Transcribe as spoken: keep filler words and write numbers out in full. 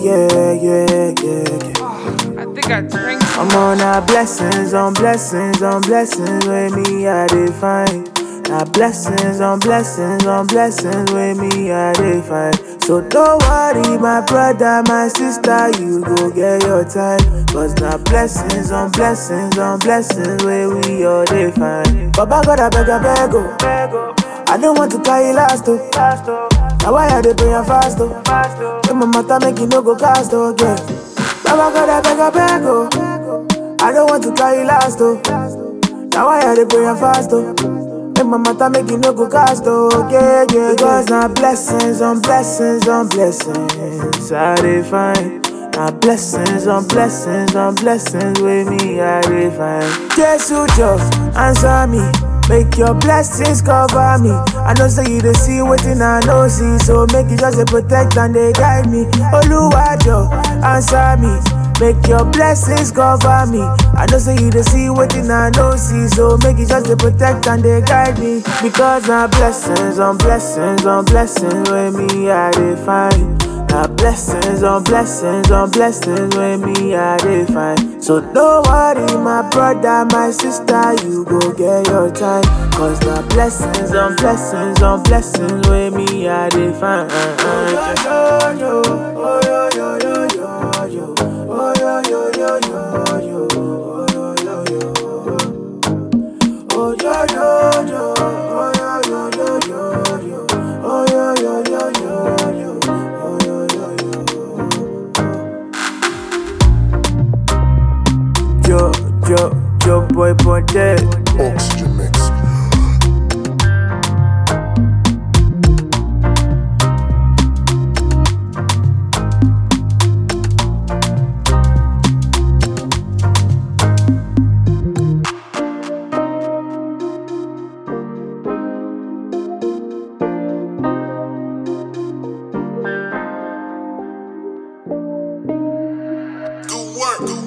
yeah, yeah, yeah, yeah. I think I drank. I'm on our blessings, on blessings, on blessings with me, I define. Now blessings, on blessings, on blessings with me, I define. So don't worry, my brother, my sister, you go get your time. Cause now blessings, on blessings, on blessings with we all define. Baba God, I beg, I beg, oh. I don't want to carry last, oh. Now why are they praying fast, oh? If my mother make you no go cast, oh, yeah. Baba God, I beg, I beg, oh. I don't want to carry last, oh. Now why are they praying fast, oh? If my mother make you no go cast, oh, yeah, yeah. Because now blessings on blessings on blessings, I define. Now blessings on blessings on blessings with me, I define. Jesus, just answer me. Make your blessings cover me. I know say you dey see wetin I no see, so make you just dey protect and dey guide me. Oluwajo, answer me. Make your blessings cover me. I know say you dey see wetin I no see, so make you just dey protect and dey guide me. Because na blessings on blessings on blessings with me I dey find. Now blessings on blessings on blessings with me I define. So don't worry, my brother, my sister, you go get your time. Cause now blessings on blessings on blessings with me I define. Oh yo yo yo, oh yo yo yo yo, oh yo yo yo yo yo, oh yo yo yo, oh yo yo yo, oh yo yo yo yo, oh yo yo yo yo. Yo, yo, yo, boy, boy, dead. Oxygen mix. Good work.